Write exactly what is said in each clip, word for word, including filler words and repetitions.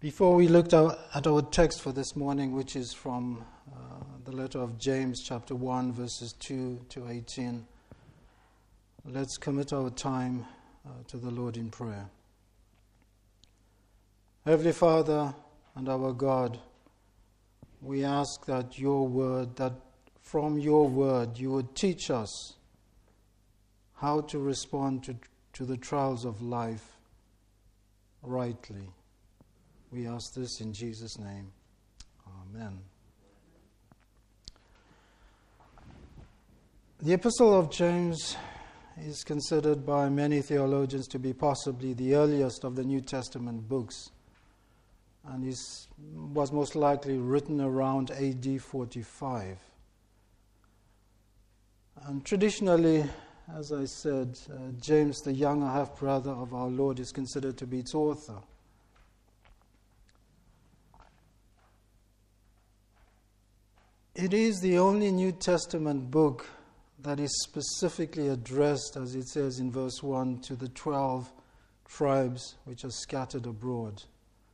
Before we looked at our text for this morning, which is from uh, the letter of James, chapter one, verses two to eighteen, let's commit our time uh, to the Lord in prayer. Heavenly Father and our God, we ask that your word, that from your word you would teach us how to respond to, to the trials of life rightly. We ask this in Jesus' name. Amen. The Epistle of James is considered by many theologians to be possibly the earliest of the New Testament books, and is, was most likely written around A D forty-five. And traditionally, as I said, uh, James, the younger half-brother of our Lord, is considered to be its author. It is the only New Testament book that is specifically addressed, as it says in verse one, to the twelve tribes which are scattered abroad.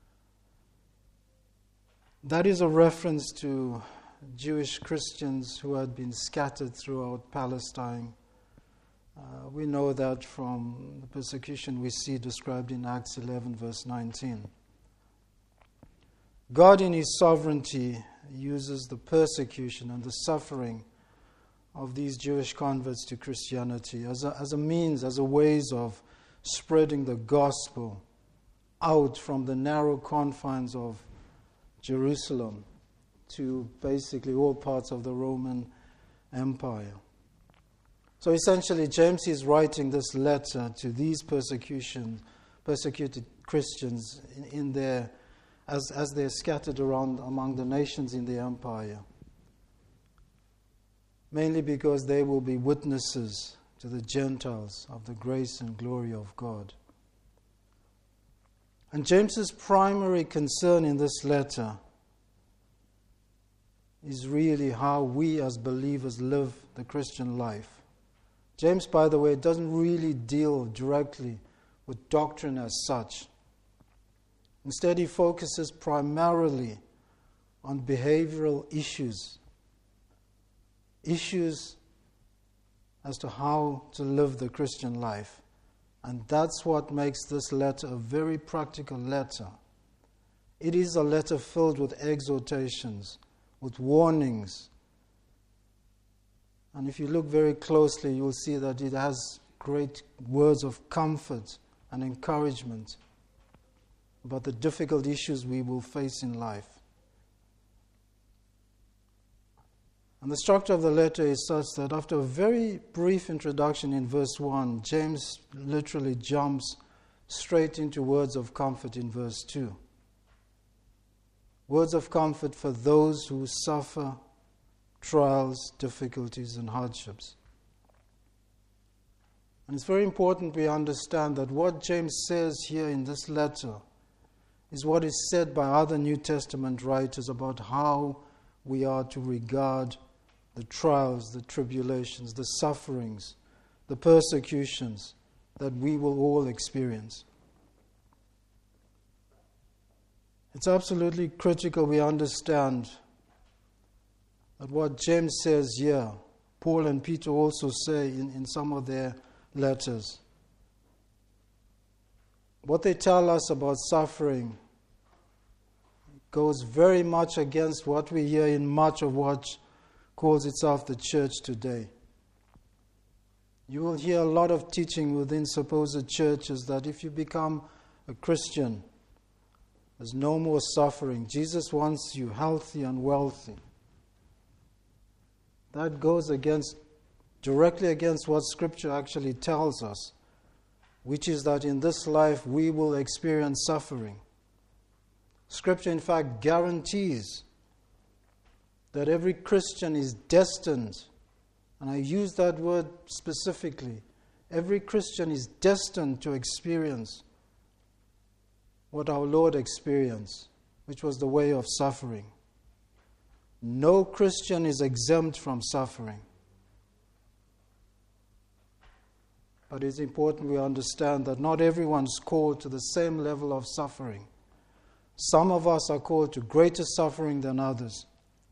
That is a reference to Jewish Christians who had been scattered throughout Palestine. Uh, we know that from the persecution we see described in Acts eleven, verse nineteen. God in His sovereignty uses the persecution and the suffering of these Jewish converts to Christianity as a, as a means, as a ways of spreading the gospel out from the narrow confines of Jerusalem to basically all parts of the Roman Empire. So essentially, James is writing this letter to these persecution, persecuted Christians in, in their As, as they're scattered around among the nations in the empire, mainly because they will be witnesses to the Gentiles of the grace and glory of God. And James's primary concern in this letter is really how we as believers live the Christian life. James, by the way, doesn't really deal directly with doctrine as such. Instead, he focuses primarily on behavioral issues, issues as to how to live the Christian life. And that's what makes this letter a very practical letter. It is a letter filled with exhortations, with warnings. And if you look very closely, you'll see that it has great words of comfort and encouragement about the difficult issues we will face in life. And the structure of the letter is such that after a very brief introduction in verse one, James literally jumps straight into words of comfort in verse two. Words of comfort for those who suffer trials, difficulties, and hardships. And it's very important we understand that what James says here in this letter is what is said by other New Testament writers about how we are to regard the trials, the tribulations, the sufferings, the persecutions that we will all experience. It's absolutely critical we understand that what James says here, Paul and Peter also say in, in some of their letters. What they tell us about suffering goes very much against what we hear in much of what calls itself the church today. You will hear a lot of teaching within supposed churches that if you become a Christian, there's no more suffering. Jesus wants you healthy and wealthy. That goes against, directly against what Scripture actually tells us, which is that in this life we will experience suffering. Scripture, in fact, guarantees that every Christian is destined, and I use that word specifically, every Christian is destined to experience what our Lord experienced, which was the way of suffering. No Christian is exempt from suffering. But it's important we understand that not everyone's called to the same level of suffering. Some of us are called to greater suffering than others.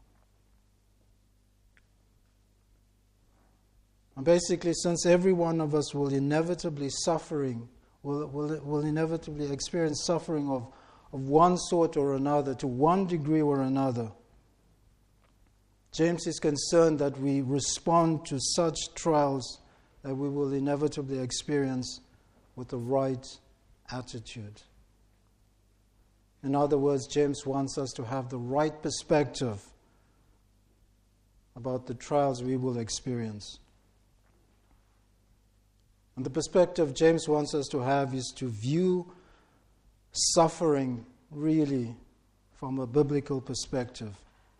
And basically, since every one of us will inevitably suffering, will, will, will inevitably experience suffering of, of one sort or another, to one degree or another, James is concerned that we respond to such trials that we will inevitably experience with the right attitude. In other words, James wants us to have the right perspective about the trials we will experience. And the perspective James wants us to have is to view suffering really from a biblical perspective.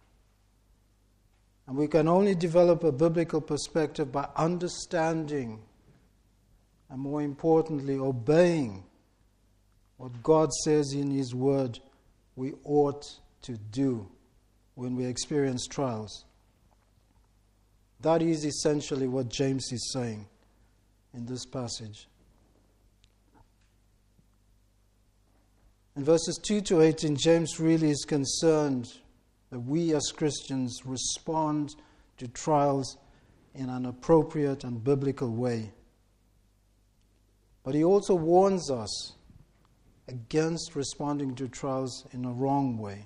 And we can only develop a biblical perspective by understanding and, more importantly, obeying what God says in His Word we ought to do when we experience trials. That is essentially what James is saying in this passage. In verses two to eighteen, James really is concerned that we as Christians respond to trials in an appropriate and biblical way. But he also warns us against responding to trials in a wrong way.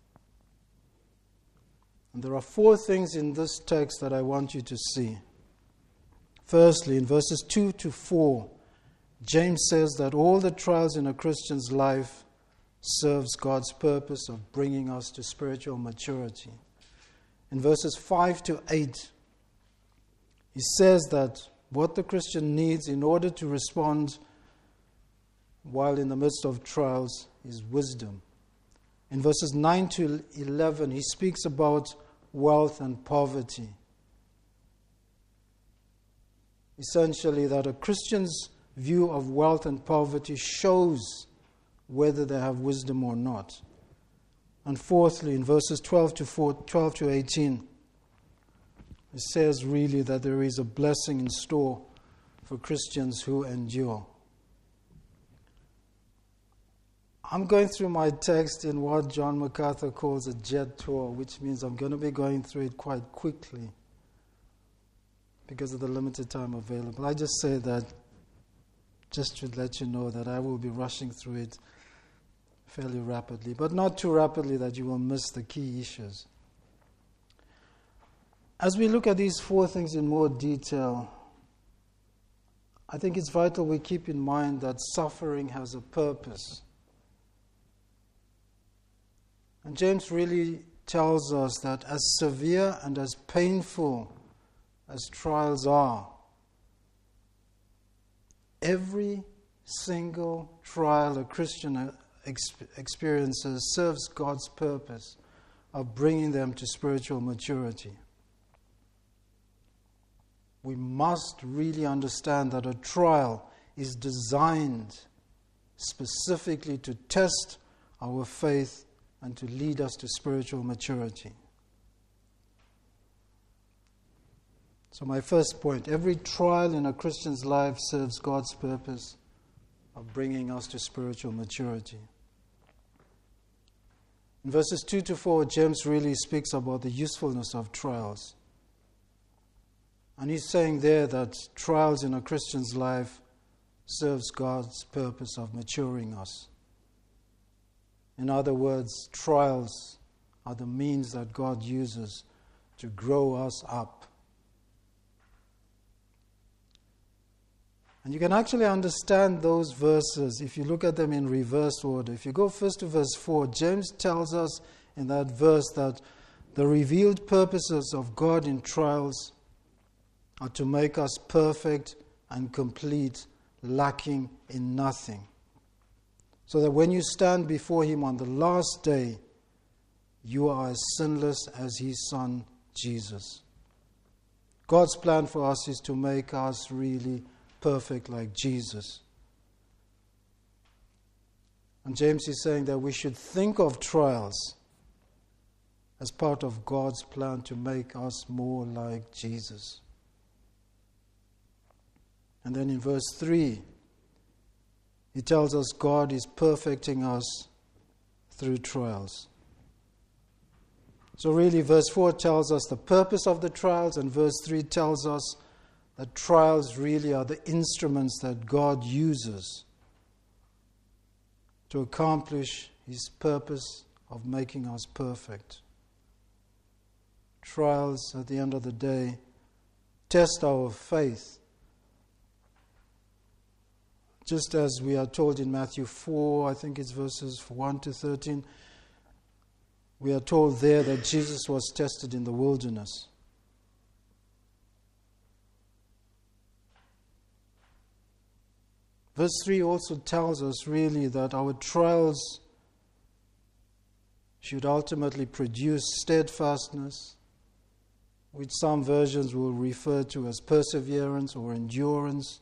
And there are four things in this text that I want you to see. Firstly, in verses two to four, James says that all the trials in a Christian's life serves God's purpose of bringing us to spiritual maturity. In verses five to eight, he says that what the Christian needs in order to respond while in the midst of trials is wisdom. In verses nine to eleven, he speaks about wealth and poverty. Essentially, that a Christian's view of wealth and poverty shows whether they have wisdom or not. And fourthly, in verses twelve to eighteen, it says really that there is a blessing in store for Christians who endure. I'm going through my text in what John MacArthur calls a jet tour, which means I'm going to be going through it quite quickly because of the limited time available. I just say that just to let you know that I will be rushing through it fairly rapidly, but not too rapidly that you will miss the key issues. As we look at these four things in more detail, I think it's vital we keep in mind that suffering has a purpose. And James really tells us that as severe and as painful as trials are, every single trial a Christian experiences serves God's purpose of bringing them to spiritual maturity. We must really understand that a trial is designed specifically to test our faith and to lead us to spiritual maturity. So my first point, every trial in a Christian's life serves God's purpose of bringing us to spiritual maturity. In verses two to four, James really speaks about the usefulness of trials. And he's saying there that trials in a Christian's life serves God's purpose of maturing us. In other words, trials are the means that God uses to grow us up. And you can actually understand those verses if you look at them in reverse order. If you go first to verse four, James tells us in that verse that the revealed purposes of God in trials are to make us perfect and complete, lacking in nothing. So that when you stand before Him on the last day, you are as sinless as His Son, Jesus. God's plan for us is to make us really perfect like Jesus. And James is saying that we should think of trials as part of God's plan to make us more like Jesus. And then in verse three, he tells us God is perfecting us through trials. So really, verse four tells us the purpose of the trials, and verse three tells us that trials really are the instruments that God uses to accomplish His purpose of making us perfect. Trials, at the end of the day, test our faith. Just as we are told in Matthew four, I think it's verses one to thirteen, we are told there that Jesus was tested in the wilderness. Verse three also tells us really that our trials should ultimately produce steadfastness, which some versions will refer to as perseverance or endurance.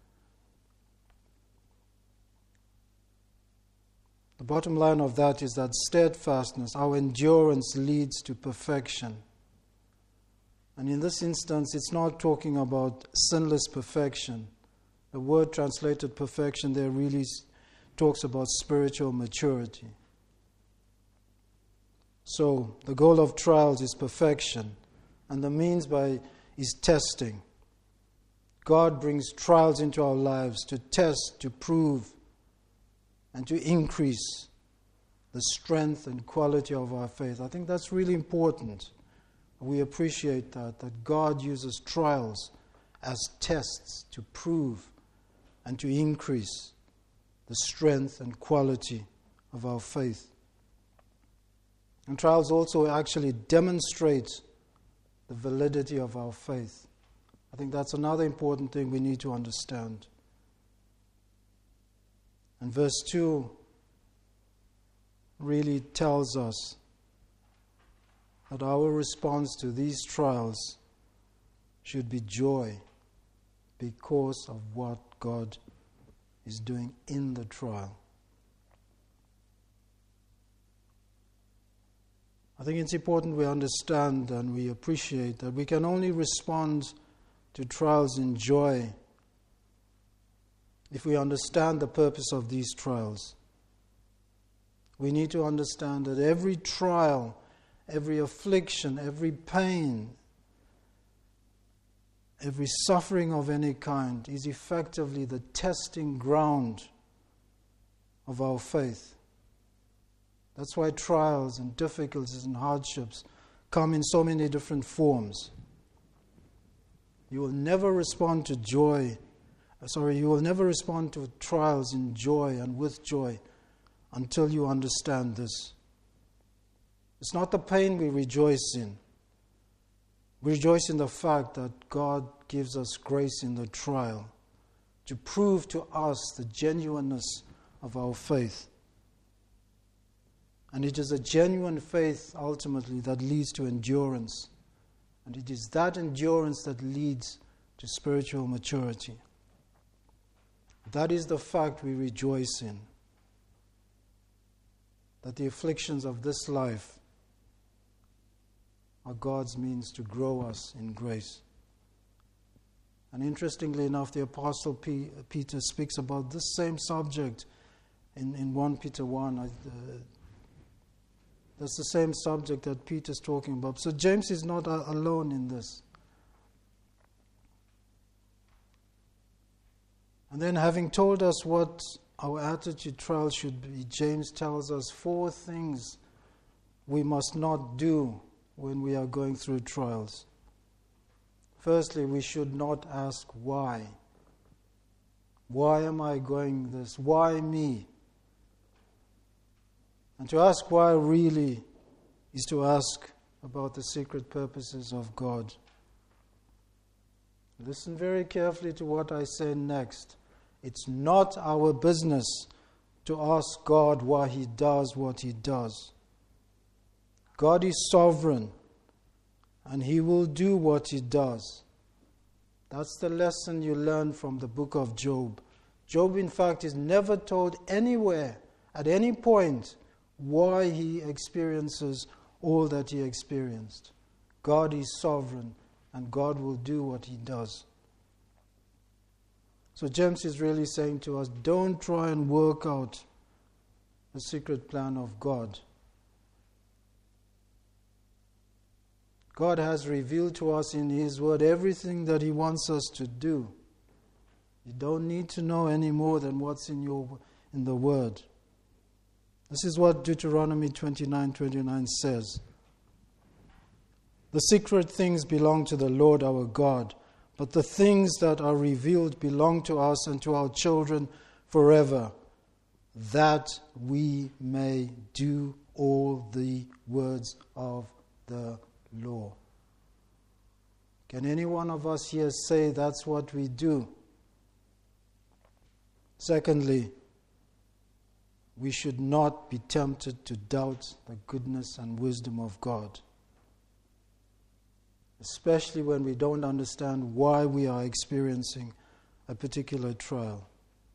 The bottom line of that is that steadfastness, our endurance, leads to perfection. And in this instance, it's not talking about sinless perfection. The word translated perfection there really talks about spiritual maturity. So, the goal of trials is perfection, and the means by is testing. God brings trials into our lives to test, to prove, and to increase the strength and quality of our faith. I think that's really important. We appreciate that, that God uses trials as tests to prove and to increase the strength and quality of our faith. And trials also actually demonstrate the validity of our faith. I think that's another important thing we need to understand. And verse two really tells us that our response to these trials should be joy because of what God is doing in the trial. I think it's important we understand and we appreciate that we can only respond to trials in joy if we understand the purpose of these trials. We need to understand that every trial, every affliction, every pain, every suffering of any kind is effectively the testing ground of our faith. That's why trials and difficulties and hardships come in so many different forms. You will never respond to joy, sorry, you will never respond to trials in joy and with joy until you understand this. It's not the pain we rejoice in. We rejoice in the fact that God gives us grace in the trial to prove to us the genuineness of our faith. And it is a genuine faith, ultimately, that leads to endurance. And it is that endurance that leads to spiritual maturity. That is the fact we rejoice in. That the afflictions of this life are God's means to grow us in grace. And interestingly enough, the Apostle P- Peter speaks about this same subject in, in First Peter one. I, uh, That's the same subject that Peter's talking about. So James is not a- alone in this. And then, having told us what our attitude trial should be, James tells us four things we must not do when we are going through trials. Firstly, we should not ask why. Why am I going this? Why me? And to ask why really is to ask about the secret purposes of God. Listen very carefully to what I say next. It's not our business to ask God why He does what He does. God is sovereign, and He will do what He does. That's the lesson you learn from the book of Job. Job, in fact, is never told anywhere, at any point, why he experiences all that he experienced. God is sovereign, and God will do what He does. So James is really saying to us, don't try and work out the secret plan of God. God has revealed to us in His Word everything that He wants us to do. You don't need to know any more than what's in your in the Word. This is what Deuteronomy twenty-nine twenty-nine says. The secret things belong to the Lord our God, but the things that are revealed belong to us and to our children forever, that we may do all the words of the law. Can any one of us here say that's what we do? Secondly, we should not be tempted to doubt the goodness and wisdom of God, especially when we don't understand why we are experiencing a particular trial.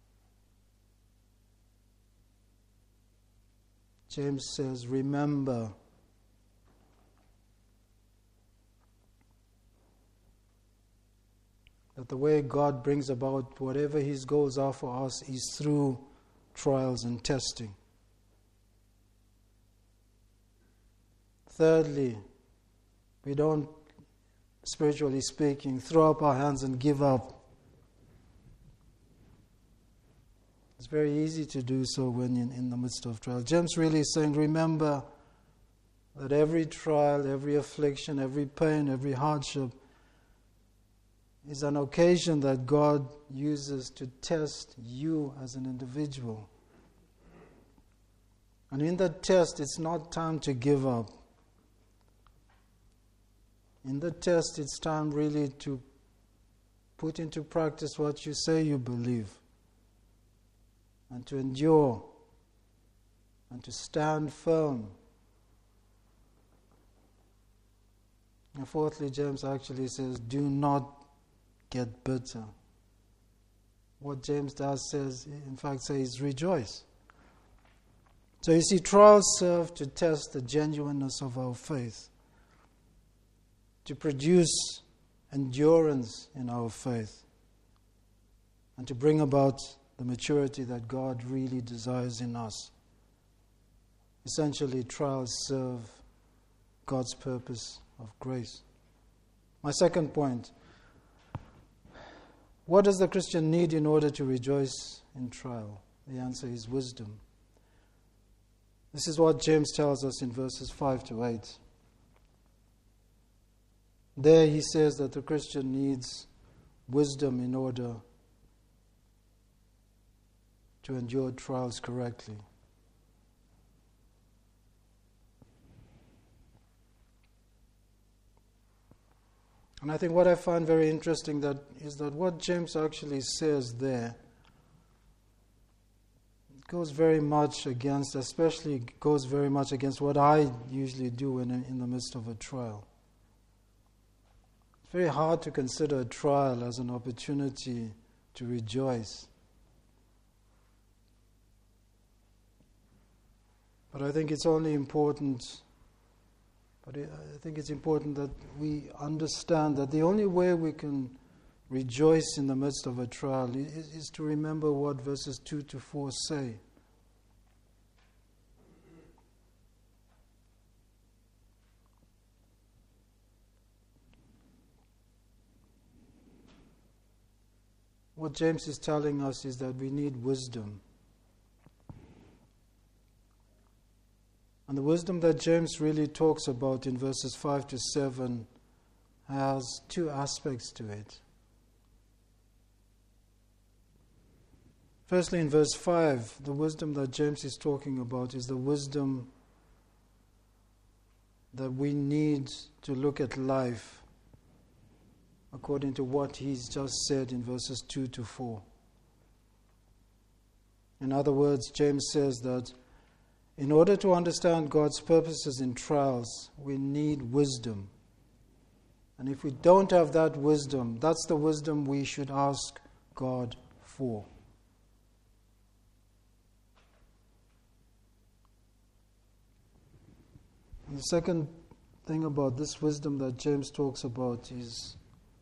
James says, remember that the way God brings about whatever His goals are for us is through trials and testing. Thirdly, we don't, spiritually speaking, throw up our hands and give up. It's very easy to do so when you're in the midst of trial. James really is saying, remember that every trial, every affliction, every pain, every hardship is an occasion that God uses to test you as an individual. And in that test, it's not time to give up. In the test, it's time really to put into practice what you say you believe, and to endure, and to stand firm. And fourthly, James actually says, do not get bitter. What James does says, in fact, says rejoice. So you see, trials serve to test the genuineness of our faith, to produce endurance in our faith, and to bring about the maturity that God really desires in us. Essentially, trials serve God's purpose of grace. My second point: what does the Christian need in order to rejoice in trial? The answer is wisdom. This is what James tells us in verses five to eight. There he says that the Christian needs wisdom in order to endure trials correctly. And I think what I find very interesting that is that what James actually says there goes very much against, especially goes very much against what I usually do in, in the midst of a trial. It's very hard to consider a trial as an opportunity to rejoice. But I think it's only important But I think it's important that we understand that the only way we can rejoice in the midst of a trial is, is to remember what verses two to four say. What James is telling us is that we need wisdom. And the wisdom that James really talks about in verses five to seven has two aspects to it. Firstly, in verse five, the wisdom that James is talking about is the wisdom that we need to look at life according to what he's just said in verses two to four. In other words, James says that in order to understand God's purposes in trials, we need wisdom. And if we don't have that wisdom, that's the wisdom we should ask God for. And the second thing about this wisdom that James talks about is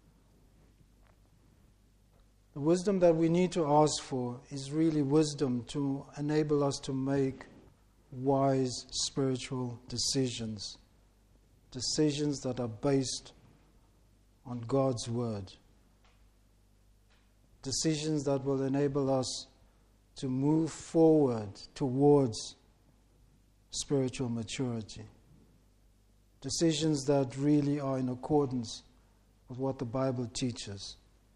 the wisdom that we need to ask for is really wisdom to enable us to make wise spiritual decisions. Decisions that are based on God's word. Decisions that will enable us to move forward towards spiritual maturity. Decisions that really are in accordance with what the Bible teaches.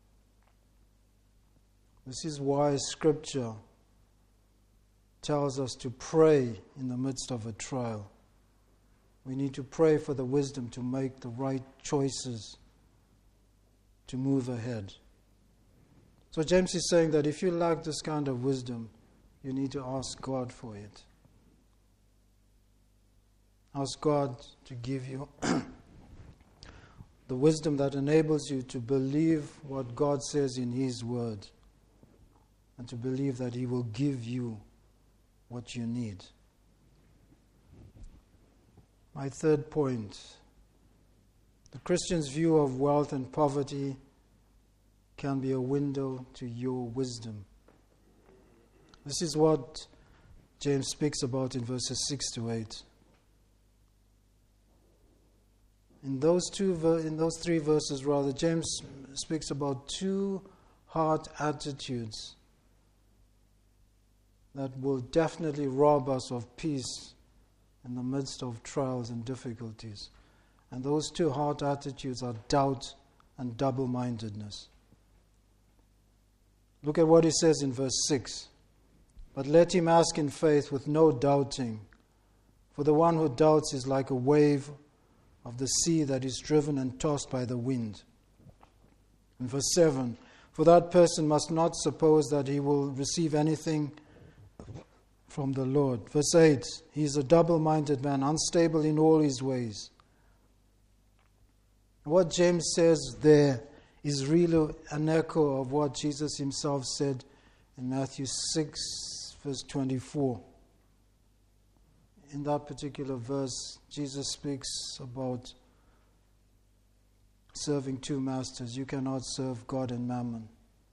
This is why Scripture tells us to pray in the midst of a trial. We need to pray for the wisdom to make the right choices to move ahead. So James is saying that if you lack this kind of wisdom, you need to ask God for it. Ask God to give you the wisdom that enables you to believe what God says in His Word and to believe that He will give you what you need. My third point, the Christian's view of wealth and poverty can be a window to your wisdom. This is what James speaks about in verses six to eight. In those two, in those three verses, rather, James speaks about two heart attitudes that will definitely rob us of peace in the midst of trials and difficulties. And those two heart attitudes are doubt and double-mindedness. Look at what he says in verse six. But let him ask in faith with no doubting, for the one who doubts is like a wave of the sea that is driven and tossed by the wind. In verse seven, for that person must not suppose that he will receive anything from the Lord. Verse eight, he is a double-minded man, unstable in all his ways. What James says there is really an echo of what Jesus himself said in Matthew six, verse twenty-four. In that particular verse, Jesus speaks about serving two masters. You cannot serve God and mammon.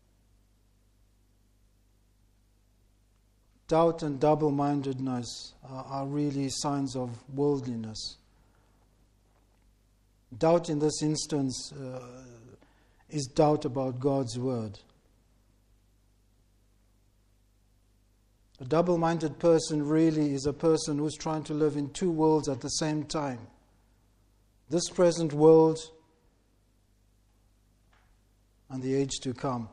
Doubt and double-mindedness are, are really signs of worldliness. Doubt in this instance uh, is doubt about God's word. A double-minded person really is a person who's trying to live in two worlds at the same time. This present world and the age to come.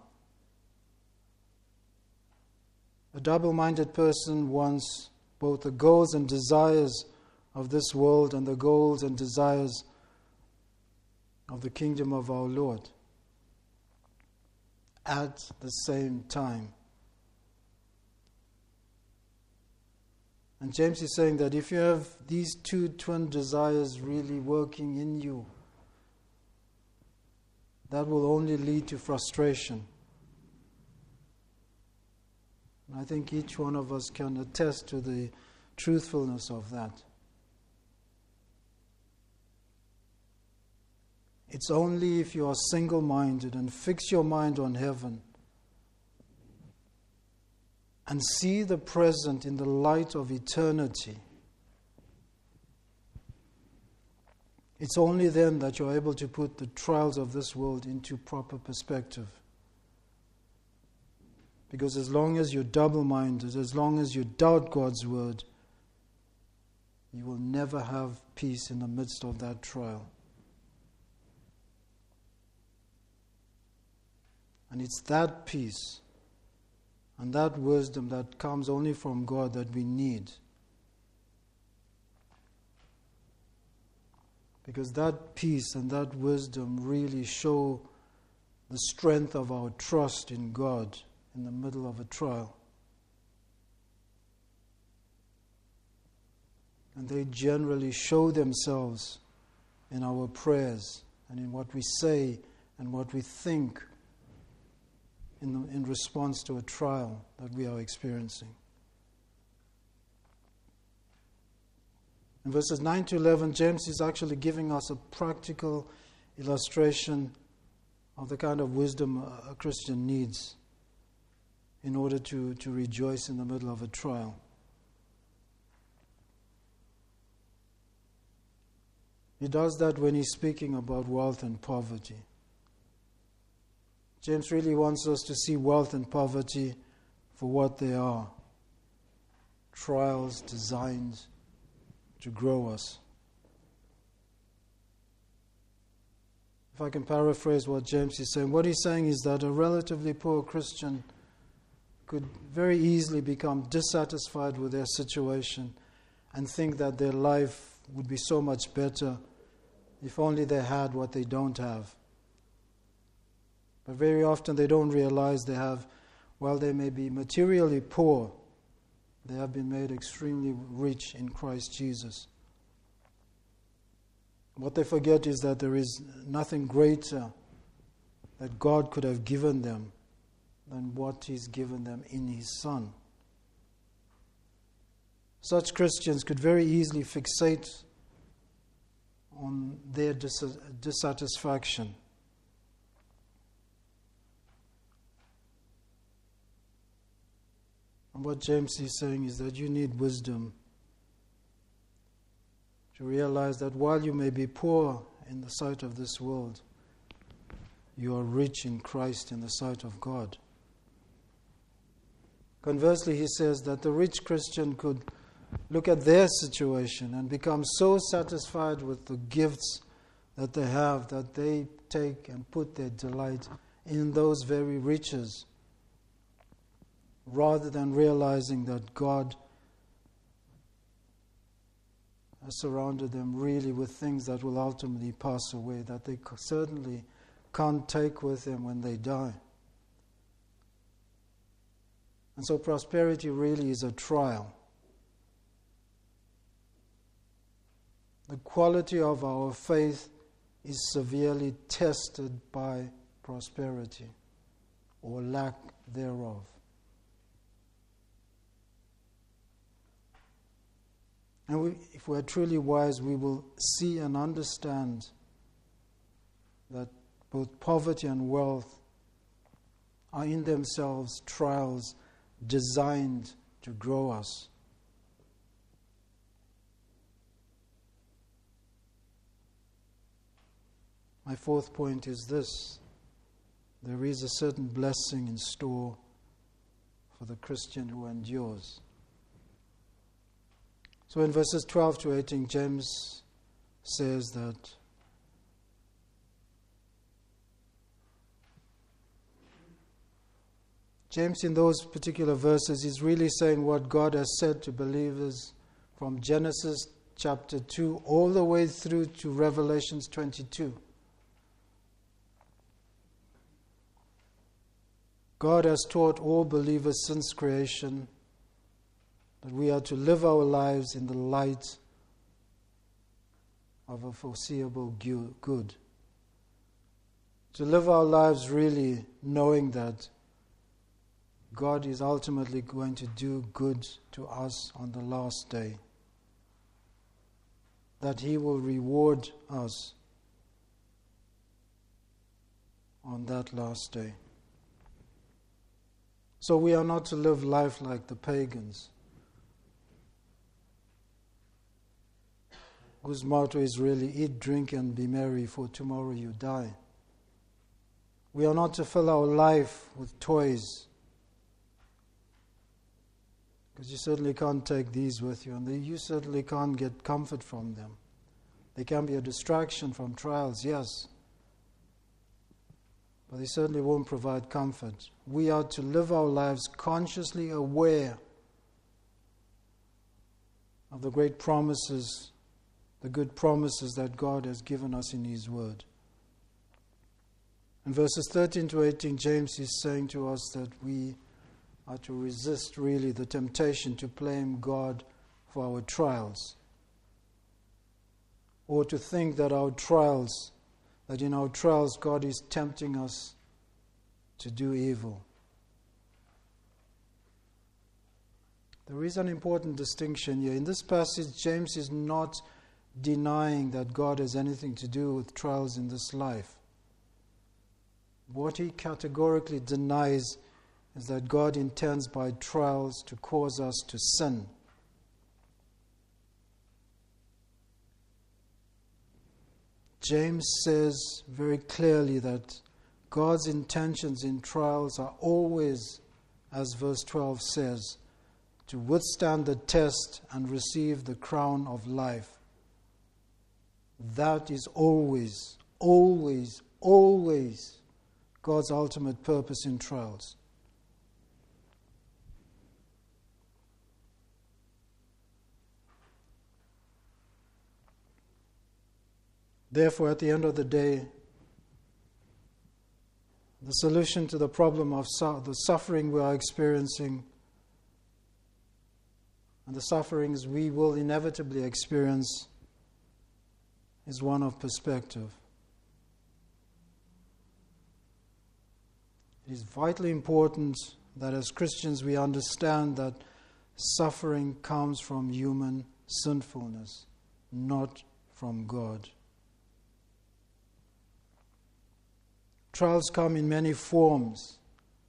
A double-minded person wants both the goals and desires of this world and the goals and desires of the kingdom of our Lord at the same time. And James is saying that if you have these two twin desires really working in you, that will only lead to frustration. And I think each one of us can attest to the truthfulness of that. It's only if you are single-minded and fix your mind on heaven and see the present in the light of eternity, it's only then that you're able to put the trials of this world into proper perspective. Because as long as you're double-minded, as long as you doubt God's word, you will never have peace in the midst of that trial. And it's that peace and that wisdom that comes only from God that we need. Because that peace and that wisdom really show the strength of our trust in God in the middle of a trial. And they generally show themselves in our prayers and in what we say and what we think in, the, in response to a trial that we are experiencing. In verses nine to eleven, James is actually giving us a practical illustration of the kind of wisdom a Christian needs in order to, to rejoice in the middle of a trial. He does that when he's speaking about wealth and poverty. James really wants us to see wealth and poverty for what they are. Trials designed to grow us. If I can paraphrase what James is saying, what he's saying is that a relatively poor Christian could very easily become dissatisfied with their situation and think that their life would be so much better if only they had what they don't have. But very often they don't realize they have, while they may be materially poor, they have been made extremely rich in Christ Jesus. What they forget is that there is nothing greater that God could have given them than what He's given them in His Son. Such Christians could very easily fixate on their dis- dissatisfaction. And what James is saying is that you need wisdom to realize that while you may be poor in the sight of this world, you are rich in Christ in the sight of God. Conversely, he says that the rich Christian could look at their situation and become so satisfied with the gifts that they have that they take and put their delight in those very riches, rather than realizing that God has surrounded them really with things that will ultimately pass away, that they certainly can't take with them when they die. And so prosperity really is a trial. The quality of our faith is severely tested by prosperity or lack thereof. And we, if we are truly wise, we will see and understand that both poverty and wealth are in themselves trials designed to grow us. My fourth point is this: there is a certain blessing in store for the Christian who endures. So in verses twelve to eighteen, James says that James in those particular verses is really saying what God has said to believers from Genesis chapter two all the way through to Revelations twenty-two. God has taught all believers since creation that we are to live our lives in the light of a foreseeable good. To live our lives really knowing that God is ultimately going to do good to us on the last day. That He will reward us on that last day. So we are not to live life like the pagans, whose motto is really eat, drink, and be merry, for tomorrow you die. We are not to fill our life with toys, because you certainly can't take these with you, and they, you certainly can't get comfort from them. They can be a distraction from trials, yes, but they certainly won't provide comfort. We are to live our lives consciously aware of the great promises, the good promises that God has given us in His Word. In verses thirteen to eighteen, James is saying to us that we are to resist really the temptation to blame God for our trials, or to think that our trials, that in our trials God is tempting us to do evil. There is an important distinction here. In this passage, James is not denying that God has anything to do with trials in this life. What he categorically denies is that God intends by trials to cause us to sin. James says very clearly that God's intentions in trials are always, as verse twelve says, to withstand the test and receive the crown of life. That is always, always, always God's ultimate purpose in trials. Therefore, at the end of the day, the solution to the problem of su- the suffering we are experiencing and the sufferings we will inevitably experience is one of perspective. It is vitally important that as Christians we understand that suffering comes from human sinfulness, not from God. Trials come in many forms,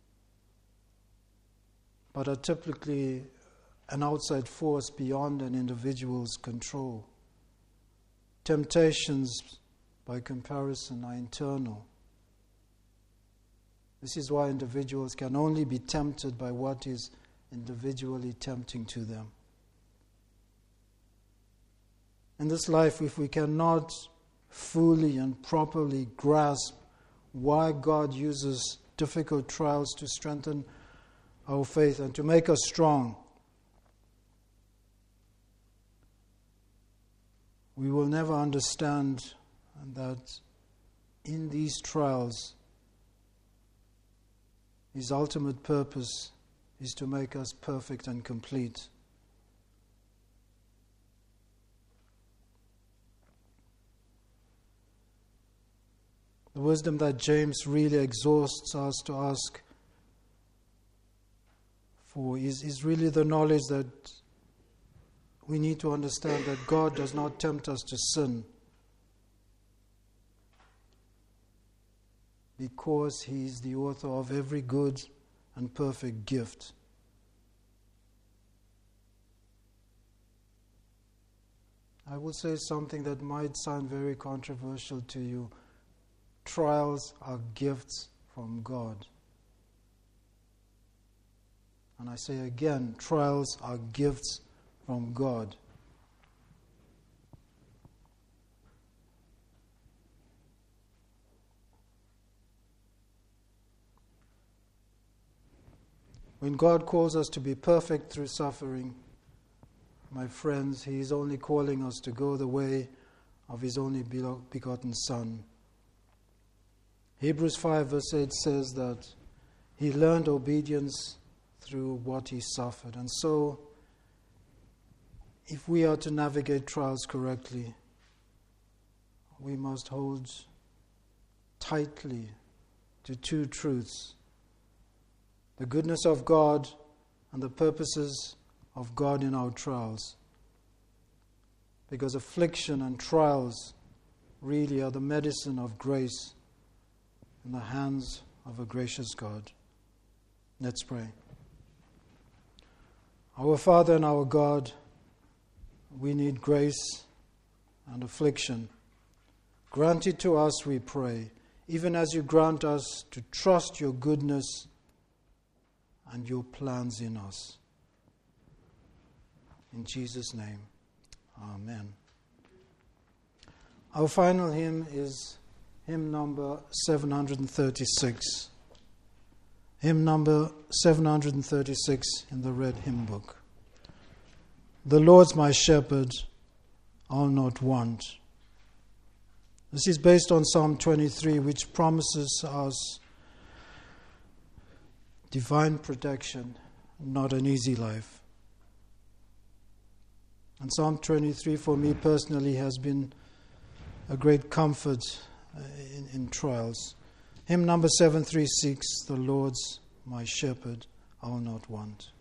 but are typically an outside force beyond an individual's control. Temptations, by comparison, are internal. This is why individuals can only be tempted by what is individually tempting to them. In this life, if we cannot fully and properly grasp why God uses difficult trials to strengthen our faith and to make us strong, we will never understand that in these trials, His ultimate purpose is to make us perfect and complete. The wisdom that James really exhorts us to ask for is, is really the knowledge that we need to understand that God does not tempt us to sin because He is the author of every good and perfect gift. I will say something that might sound very controversial to you. Trials are gifts from God. And I say again, trials are gifts from God. When God calls us to be perfect through suffering, my friends, He is only calling us to go the way of His only begotten Son. Hebrews five verse eight says that He learned obedience through what He suffered. And so, if we are to navigate trials correctly, we must hold tightly to two truths: the goodness of God and the purposes of God in our trials. Because affliction and trials really are the medicine of grace in the hands of a gracious God. Let's pray. Our Father and our God, we need grace and affliction. Grant it to us, we pray, even as you grant us to trust your goodness and your plans in us. In Jesus' name, amen. Our final hymn is hymn number seven hundred thirty-six. Hymn number seven hundred thirty-six in the red hymn book. The Lord's my shepherd, I'll not want. This is based on Psalm twenty-three, which promises us divine protection, not an easy life. And Psalm twenty-three for me personally has been a great comfort in, in trials. Hymn number seven thirty-six, the Lord's my shepherd, I'll not want.